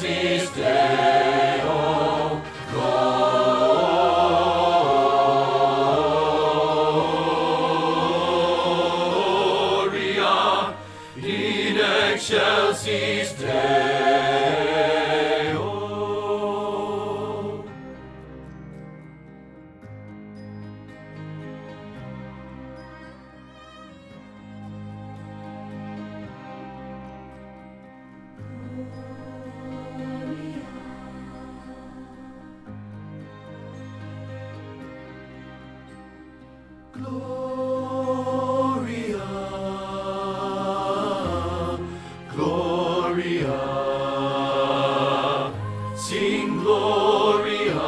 excelsis Deo, Gloria in excelsis Deo. Gloria, Gloria, sing Gloria,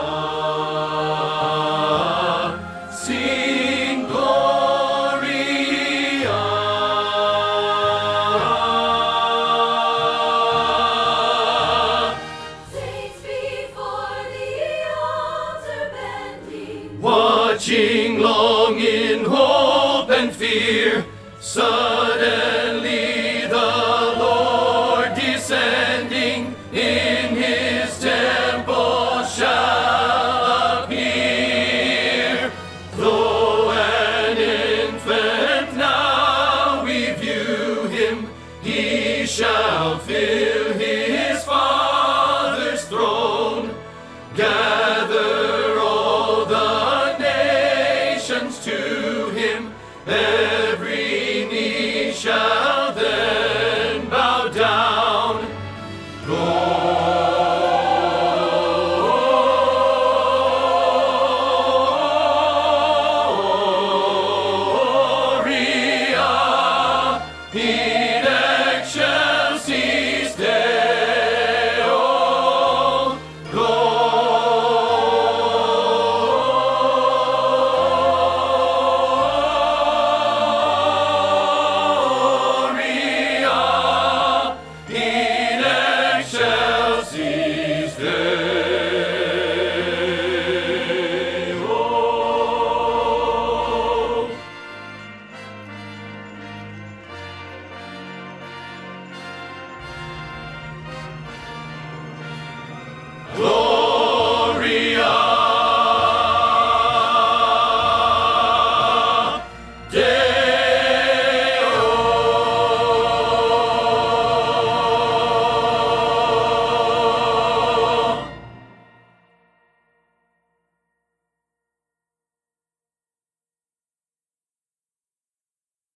sing Gloria. Saints before the altar bending, Watching long in hope and fear, suddenly the Lord descending in his temple shall appear. Though an infant now we view him, he shall fill his